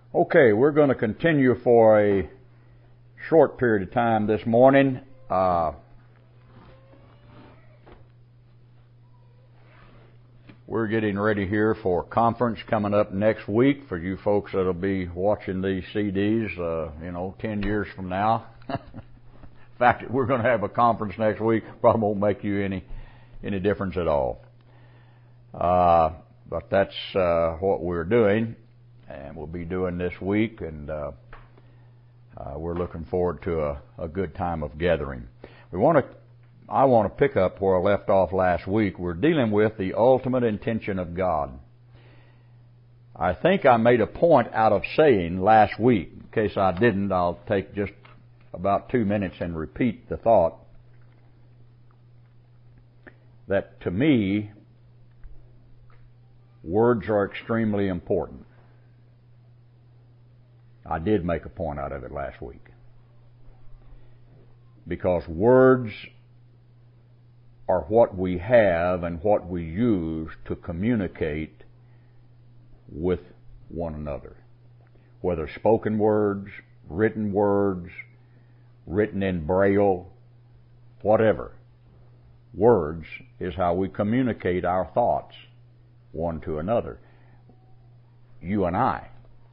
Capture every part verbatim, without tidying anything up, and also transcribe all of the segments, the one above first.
Okay, we're going to continue for a short period of time this morning. Uh, we're getting ready here for a conference coming up next week for you folks that'll be watching these C Ds, uh, you know, ten years from now. In fact, we're going to have a conference next week. Probably won't make you any any difference at all. Uh, but that's uh, what we're doing. And we'll be doing this week, and uh, uh, we're looking forward to a, a good time of gathering. We want to, I want to pick up where I left off last week. We're dealing with the ultimate intention of God. I think I made a point out of saying last week. In case I didn't, I'll take just about two minutes and repeat the thought that to me, words are extremely important. I did make a point out of it last week. Because words are what we have and what we use to communicate with one another. Whether spoken words, written words, written in Braille, whatever. Words is how we communicate our thoughts one to another. You and I.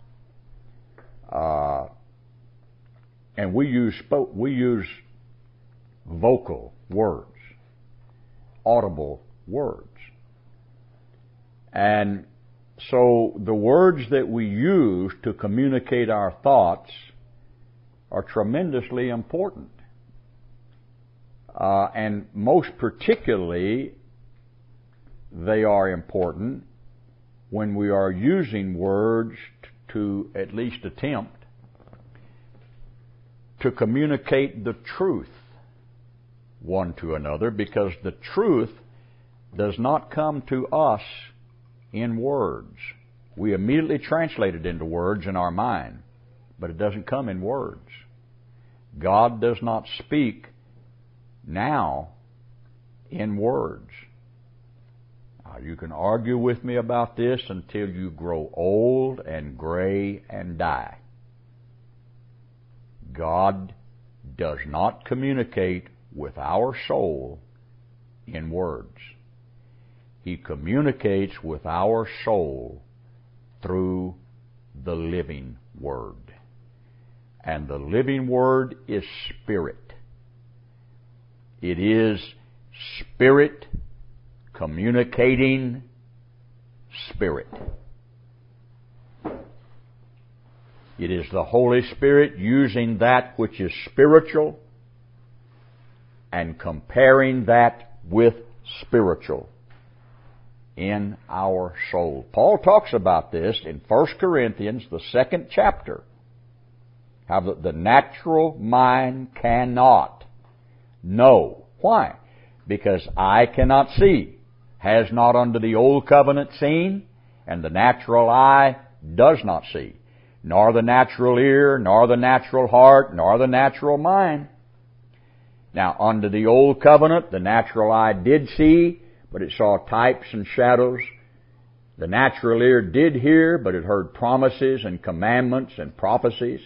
Uh, and we use spoke, we use vocal words, audible words. And so the words that we use to communicate our thoughts are tremendously important. Uh, and most particularly, they are important when we are using words to at least attempt to communicate the truth one to another, because the truth does not come to us in words. We immediately translate it into words in our mind, but it doesn't come in words. God does not speak now in words. Now, you can argue with me about this until you grow old and gray and die. God does not communicate with our soul in words. He communicates with our soul through the living Word. And the living Word is Spirit. It is Spirit communicating Spirit. It is the Holy Spirit using that which is spiritual and comparing that with spiritual in our soul. Paul talks about this in First Corinthians, the second chapter, how the, the natural mind cannot know. Why? Because eye cannot see, has not under the old covenant seen, and the natural eye does not see, nor the natural ear, nor the natural heart, nor the natural mind. Now, under the old covenant, the natural eye did see, but it saw types and shadows. The natural ear did hear, but it heard promises and commandments and prophecies.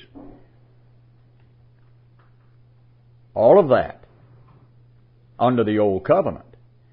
All of that under the old covenant.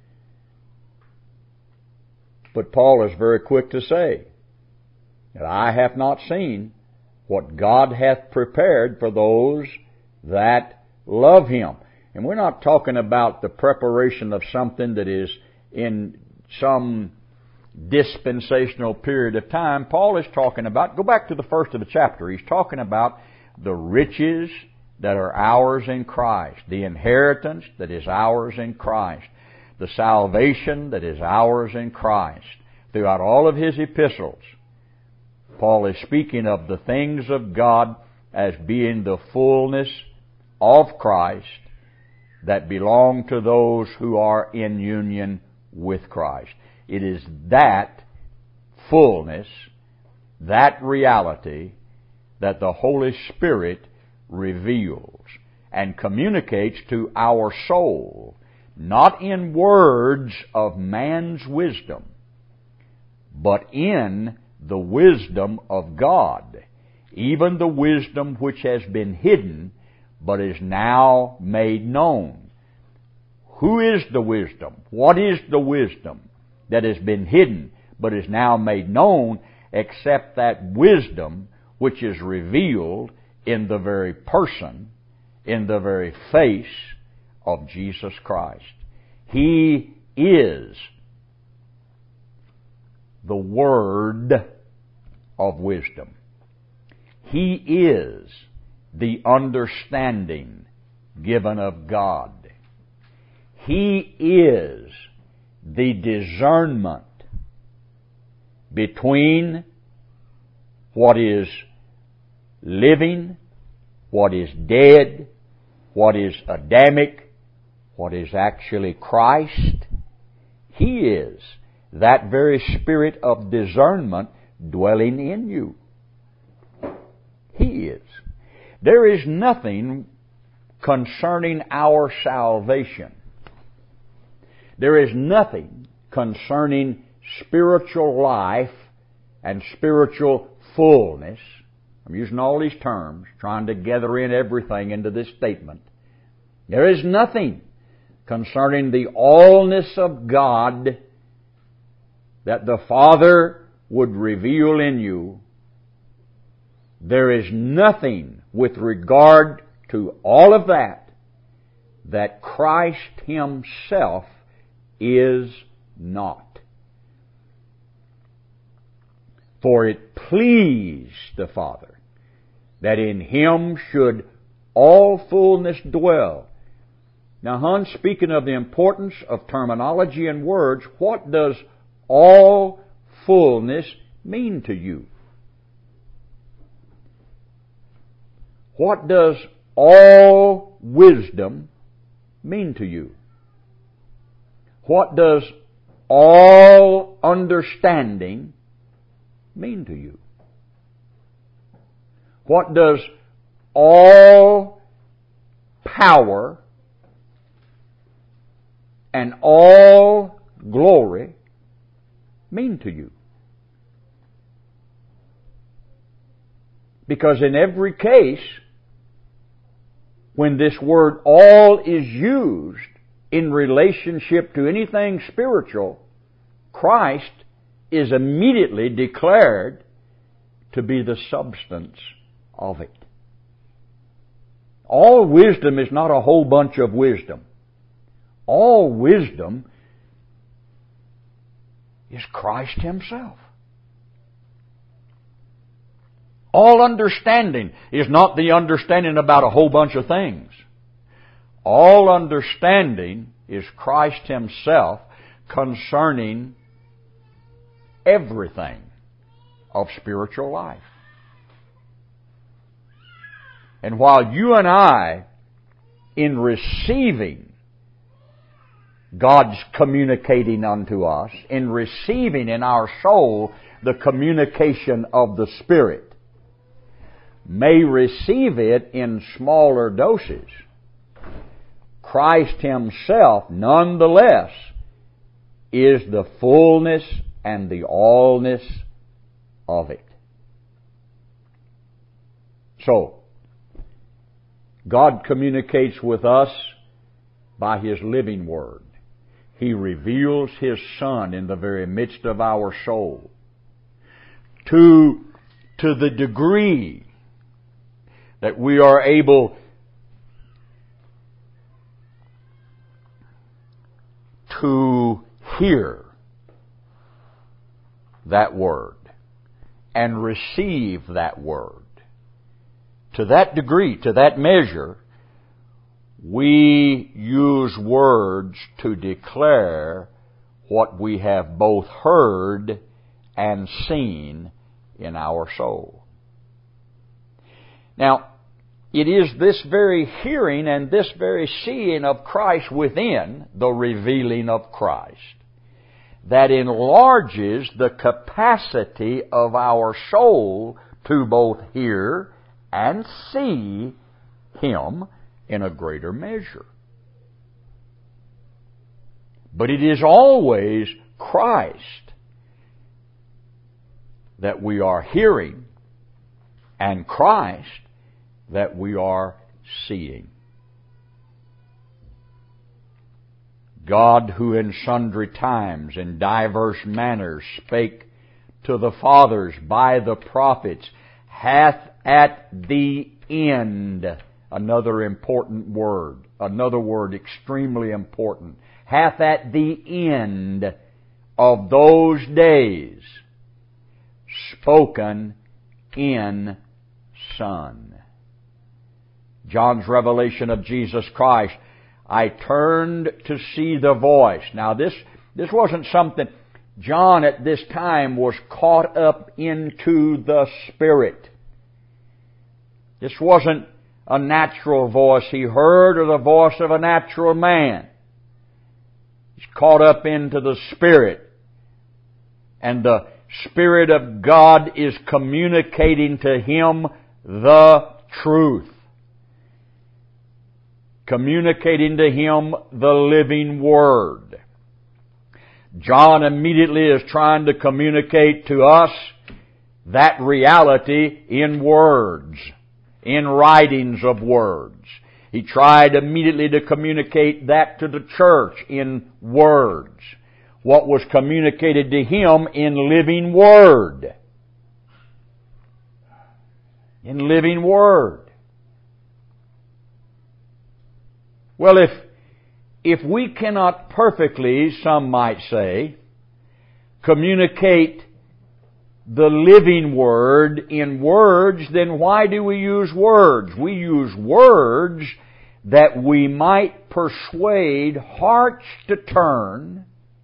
But Paul is very quick to say that eye hath not seen what God hath prepared for those that love Him. And we're not talking about the preparation of something that is in some dispensational period of time. Paul is talking about, go back to the first of the chapter, he's talking about the riches that are ours in Christ, the inheritance that is ours in Christ, the salvation that is ours in Christ. Throughout all of his epistles, Paul is speaking of the things of God as being the fullness of Christ that belong to those who are in union with Christ. It is that fullness, that reality, that the Holy Spirit reveals and communicates to our soul, not in words of man's wisdom, but in the wisdom of God. even the wisdom which has been hidden, but is now made known. Who is the wisdom? What is the wisdom that has been hidden, but is now made known, except that wisdom which is revealed in the very person, in the very face of Jesus Christ. He is the Word of wisdom. He is the understanding given of God. He is the discernment between what is living, what is dead, what is Adamic, what is actually Christ. He is that very spirit of discernment dwelling in you. He is. There is nothing concerning our salvation. There is nothing concerning spiritual life and spiritual fullness. I'm using all these terms, trying to gather in everything into this statement. There is nothing concerning the allness of God that the Father would reveal in you. There is nothing with regard to all of that that Christ Himself is not. For it pleased the Father that in Him should all fullness dwell. Now, Hun, speaking of the importance of terminology and words, what does all fullness mean to you? What does all wisdom mean to you? What does all understanding mean to you? What does all power and all glory mean to you? Because in every case, when this word all is used in relationship to anything spiritual, Christ is immediately declared to be the substance of it. All wisdom is not a whole bunch of wisdom. All wisdom is Christ Himself. All understanding is not the understanding about a whole bunch of things. All understanding is Christ Himself concerning everything of spiritual life. And while you and I, in receiving God's communicating unto us, in receiving in our soul the communication of the Spirit, may receive it in smaller doses, Christ Himself, nonetheless, is the fullness and the allness of it. So, God communicates with us by His living Word. He reveals His Son in the very midst of our soul. To, to the degree that we are able to hear that Word and receive that Word. To that degree, to that measure, we use words to declare what we have both heard and seen in our soul. Now, it is this very hearing and this very seeing of Christ within, the revealing of Christ, that enlarges the capacity of our soul to both hear and see Him in a greater measure. But it is always Christ that we are hearing and Christ that we are seeing. God, who in sundry times in divers manners spake to the fathers by the prophets, hath at the end, another important word, another word extremely important, hath at the end of those days spoken in Son. John's revelation of Jesus Christ, I turned to see the voice. Now this, this wasn't something, John at this time was caught up into the Spirit. This wasn't a natural voice he heard or the voice of a natural man. He's caught up into the Spirit. And the Spirit of God is communicating to him the truth. Communicating to him the living Word. John immediately is trying to communicate to us that reality in words, in writings of words. He tried immediately to communicate that to the church in words. What was communicated to him in living Word. In living Word. Well, if, if we cannot perfectly, some might say, communicate the living Word in words, then why do we use words? We use words that we might persuade hearts to turn,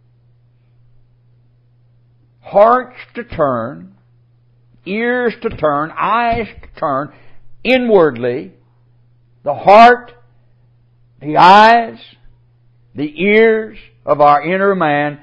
hearts to turn, ears to turn, eyes to turn, inwardly, the heart, the eyes, the ears of our inner man,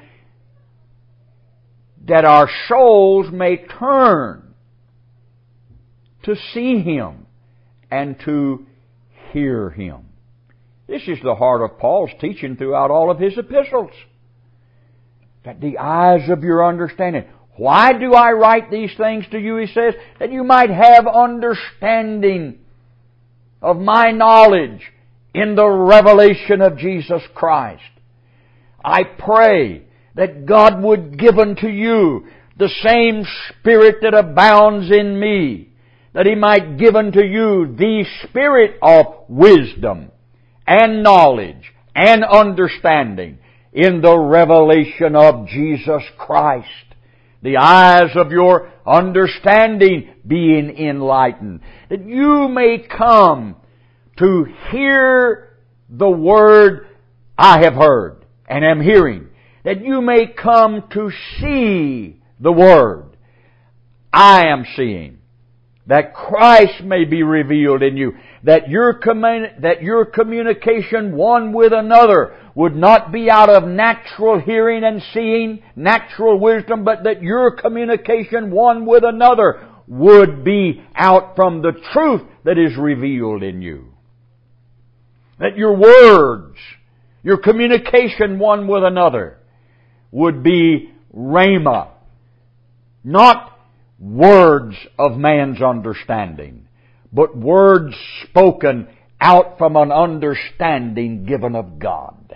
that our souls may turn to see Him and to hear Him. This is the heart of Paul's teaching throughout all of his epistles. That the eyes of your understanding. Why do I write these things to you, he says? That you might have understanding of my knowledge in the revelation of Jesus Christ. I pray that God would give unto you the same Spirit that abounds in me, that He might give unto you the Spirit of wisdom and knowledge and understanding in the revelation of Jesus Christ. The eyes of your understanding being enlightened, that you may come to hear the Word I have heard and am hearing, that you may come to see the Word I am seeing, that Christ may be revealed in you, that your commun- that your communication one with another would not be out of natural hearing and seeing, natural wisdom, but that your communication one with another would be out from the truth that is revealed in you. That your words, your communication one with another would be rhema, not words of man's understanding, but words spoken out from an understanding given of God.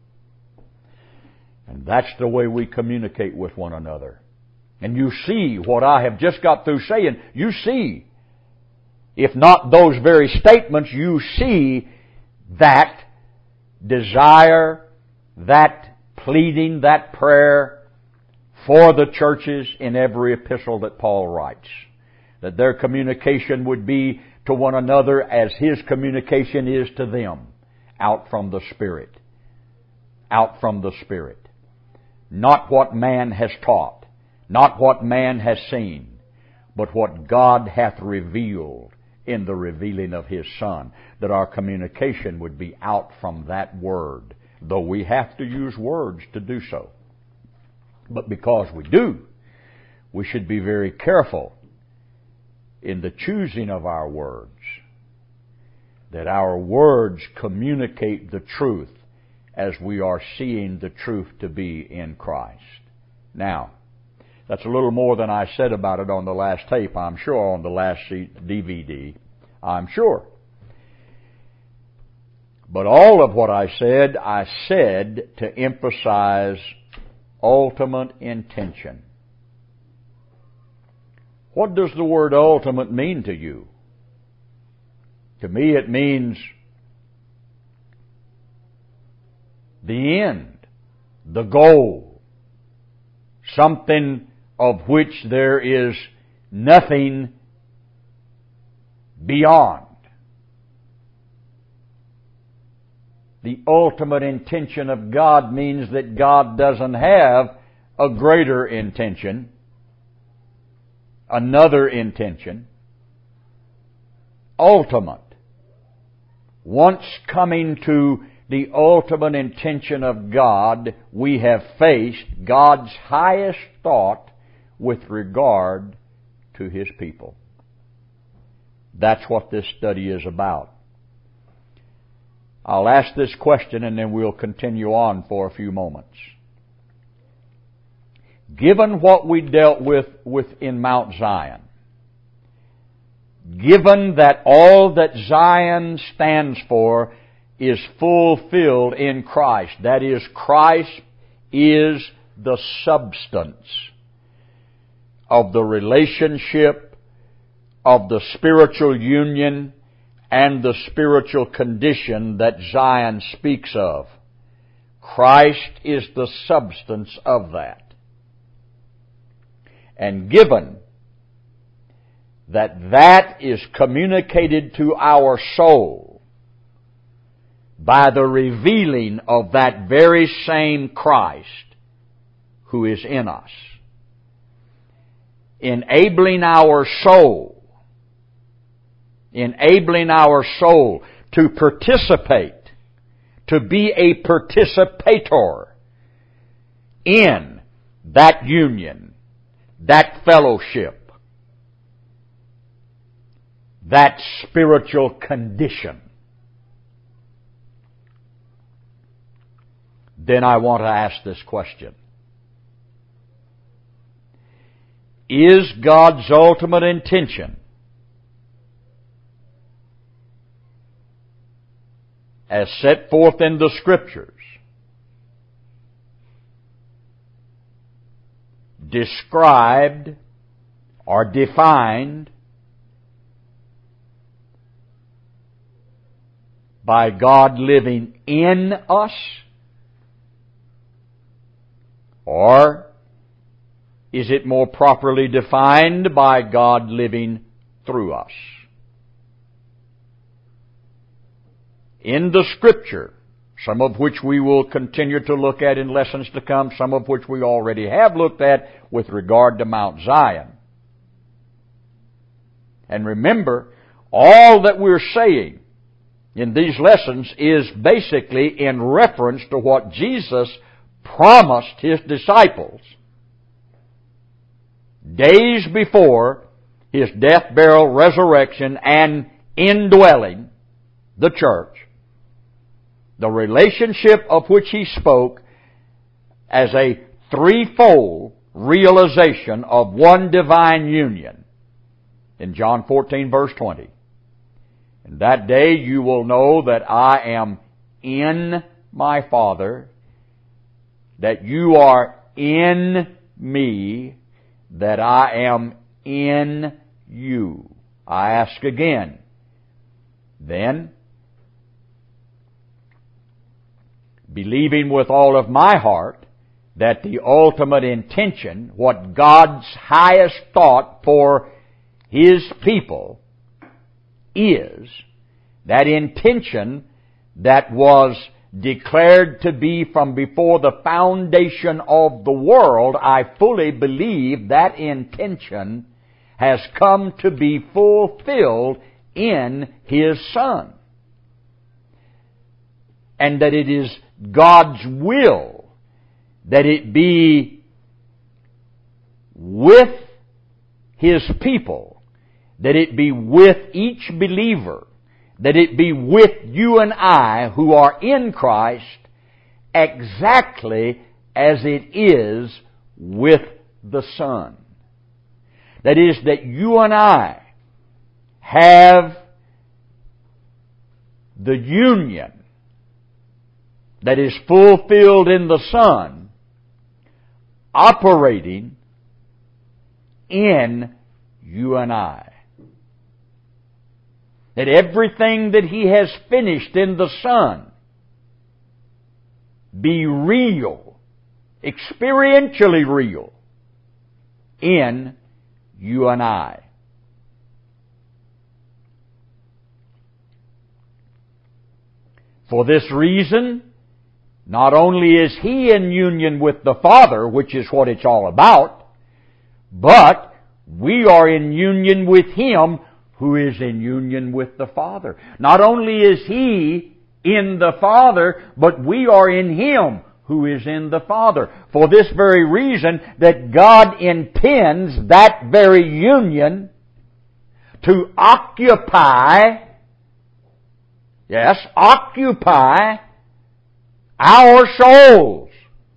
And that's the way we communicate with one another. And you see what I have just got through saying. You see, if not those very statements, you see that desire, that pleading, that prayer for the churches in every epistle that Paul writes. That their communication would be to one another as his communication is to them, out from the Spirit. Out from the Spirit. Not what man has taught, not what man has seen, but what God hath revealed in the revealing of His Son, that our communication would be out from that Word, though we have to use words to do so. But because we do, we should be very careful in the choosing of our words, that our words communicate the truth as we are seeing the truth to be in Christ. Now, That's a little more than I said about it on the last tape, I'm sure, on the last D V D, I'm sure. But all of what I said, I said to emphasize ultimate intention. What does the word ultimate mean to you? To me it means the end, the goal, something of which there is nothing beyond. The ultimate intention of God means that God doesn't have a greater intention, another intention. Ultimate. Once coming to the ultimate intention of God, we have faced God's highest thought with regard to His people. That's what this study is about. I'll ask this question and then we'll continue on for a few moments. Given what we dealt with within Mount Zion, given that all that Zion stands for is fulfilled in Christ, that is, Christ is the substance of the relationship, of the spiritual union, and the spiritual condition that Zion speaks of. Christ is the substance of that. And given that that is communicated to our soul by the revealing of that very same Christ who is in us, enabling our soul enabling our soul to participate, to be a participator in that union, that fellowship, that spiritual condition. Then I want to ask this question. Is God's ultimate intention, as set forth in the Scriptures, described or defined by God living in us? Or is it more properly defined by God living through us? In the Scripture, some of which we will continue to look at in lessons to come, some of which we already have looked at with regard to Mount Zion. And remember, all that we're saying in these lessons is basically in reference to what Jesus promised His disciples days before His death, burial, resurrection, and indwelling the church. The relationship of which He spoke as a threefold realization of one divine union in John fourteen verse twenty. In that day you will know that I am in my Father, that you are in me, that I am in you. I ask again, then, believing with all of my heart that the ultimate intention, what God's highest thought for His people is, that intention that was declared to be from before the foundation of the world, I fully believe that intention has come to be fulfilled in His Son. And that it is God's will that it be with His people, that it be with each believer, that it be with you and I who are in Christ exactly as it is with the Son. That is, that you and I have the union that is fulfilled in the Son operating in you and I. That everything that He has finished in the Son be real, experientially real, in you and I. For this reason, not only is He in union with the Father, which is what it's all about, but we are in union with Him who is in union with the Father. Not only is He in the Father, but we are in Him who is in the Father. For this very reason that God intends that very union to occupy, yes, occupy our souls,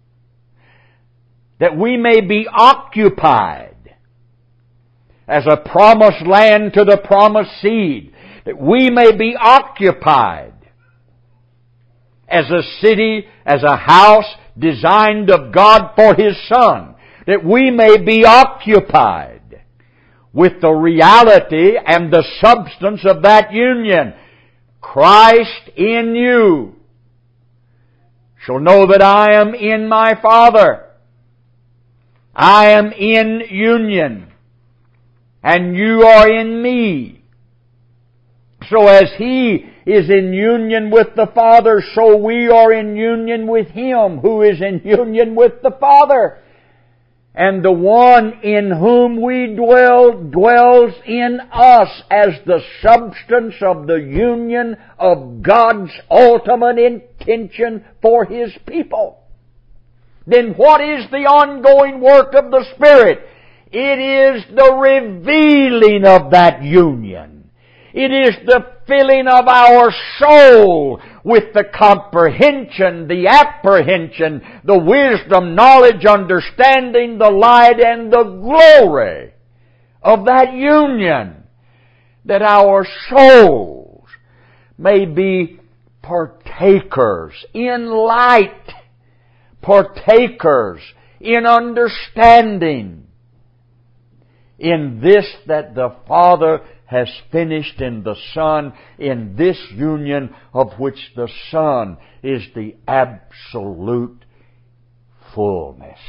that we may be occupied as a promised land to the promised seed, that we may be occupied as a city, as a house designed of God for His Son, that we may be occupied with the reality and the substance of that union. Christ in you shall know that I am in my Father. I am in union, and you are in me. So as He is in union with the Father, so we are in union with Him who is in union with the Father. And the one in whom we dwell dwells in us as the substance of the union of God's ultimate intention for His people. Then what is the ongoing work of the Spirit? It is the revealing of that union. It is the filling of our soul with the comprehension, the apprehension, the wisdom, knowledge, understanding, the light, and the glory of that union, that our souls may be partakers in light, partakers in understanding, in this that the Father has finished in the Son, in this union of which the Son is the absolute fullness.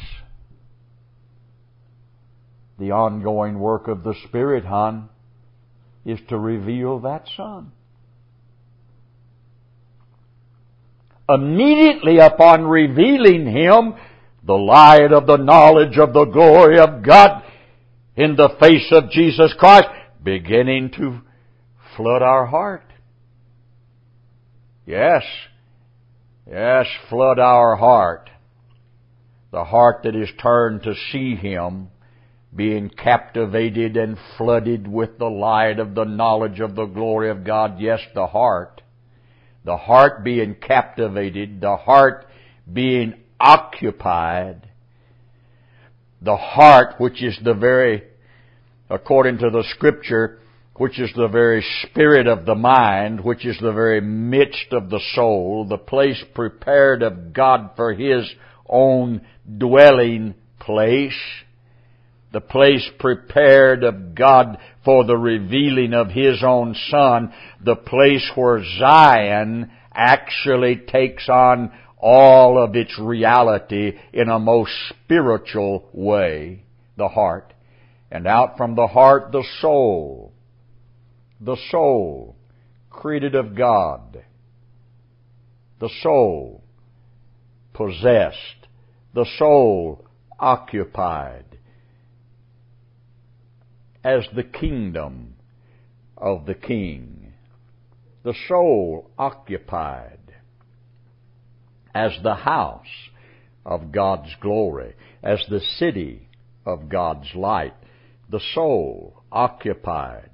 The ongoing work of the Spirit, hon, is to reveal that Son. Immediately upon revealing Him, the light of the knowledge of the glory of God in the face of Jesus Christ, beginning to flood our heart. Yes, yes, flood our heart. The heart that is turned to see Him, being captivated and flooded with the light of the knowledge of the glory of God. Yes, the heart. The heart being captivated, the heart being occupied, the heart which is the very, according to the Scripture, which is the very spirit of the mind, which is the very midst of the soul, the place prepared of God for His own dwelling place, the place prepared of God for the revealing of His own Son, the place where Zion actually takes on all of its reality in a most spiritual way, the heart. And out from the heart, the soul. The soul, created of God. The soul, possessed. The soul, occupied. As the kingdom of the King. The soul, occupied. As the house of God's glory. As the city of God's light. The soul occupied.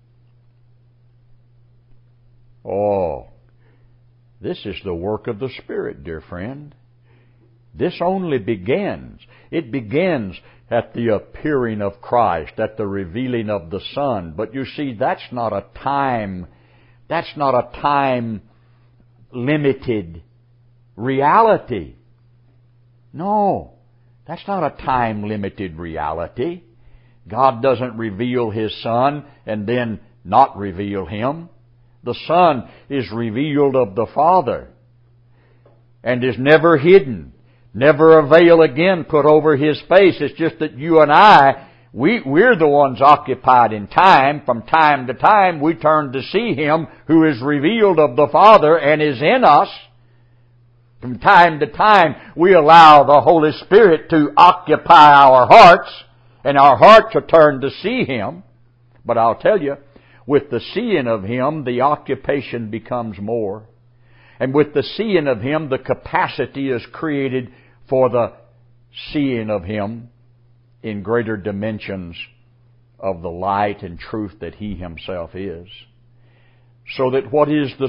Oh, this is the work of the Spirit, dear friend. This only begins. It begins at the appearing of Christ, at the revealing of the Son. But you see, that's not a time, that's not a time-limited reality. No, that's not a time-limited reality. God doesn't reveal His Son and then not reveal Him. The Son is revealed of the Father and is never hidden. Never a veil again put over His face. It's just that you and I, we, we're the ones occupied in time. From time to time we turn to see Him who is revealed of the Father and is in us. From time to time we allow the Holy Spirit to occupy our hearts, and our hearts are turned to see Him. But I'll tell you, with the seeing of Him, the occupation becomes more. And with the seeing of Him, the capacity is created for the seeing of Him in greater dimensions of the light and truth that He Himself is. So that what is the